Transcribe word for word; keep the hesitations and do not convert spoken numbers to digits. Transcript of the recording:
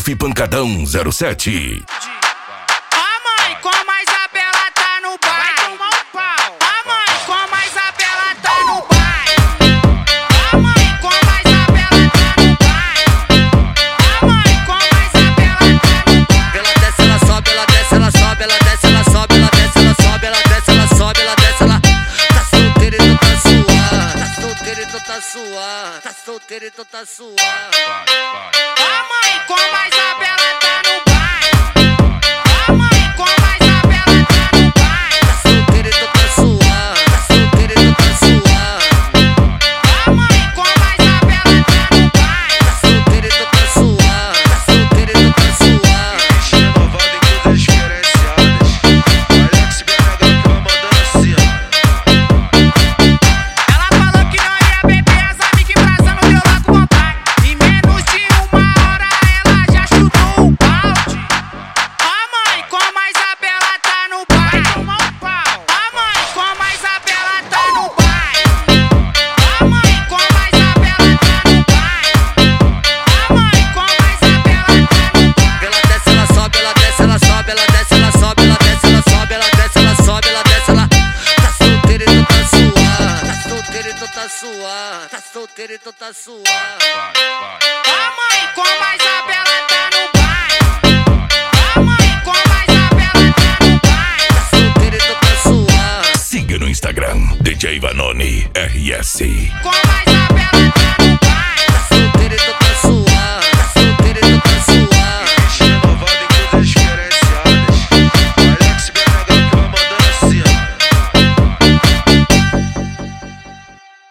Surf Pancadão zero sete. A mãe com a Isabela tá no baile. Vai tomar um pau. A mãe com a Isabela tá no baile. A mãe com a Isabela tá no baile. A mãe com a Isabela tá no baile. Ela desce, ela sobe, ela desce, ela sobe, ela desce, ela sobe, ela desce, ela sobe, ela desce, ela sobe, ela desce, ela tá solteira e tu tá suave, tá solteira e tu tá suave, tá solteira e tu tá suave. A mãe com a Isabela tá no baile. A mãe com a Isabela tá no baile. Tá solteira e tu tá suave, tá solteira e tu tá suave. A mãe com a Isabela tá no baile. Tá solteira e tu tá suave, tá solteira e tu tá suave. Renovado em coisas diferenciadas. Alex B H que vai mandando assim, ó. Ela falou que não ia beber, as amigas embrasando deu lá com vontade. Em menos de uma hora ela já chutou o balde. A mãe com a Isabela tá no baile. Vai tomar um pau. A mãe com a Isabela tá no baile. A mãe com a Isabela tá no baile. A mãe com a Isabela tá no baile. Ela desce, ela sobe, ela desce, ela sobe, ela desce, ela sobe, ela desce, ela sobe, ela desce, ela sobe, ela desce, ela tá solteira e tu tá suave, tá solteira e tu tá suave, tá solteira e tu tá suave. A mãe com a Isabela tá no baile. A mãe com a Isabela tá no baile. Tá solteira e tu tá suave. Siga no Instagram D J Vanoni R S. Com a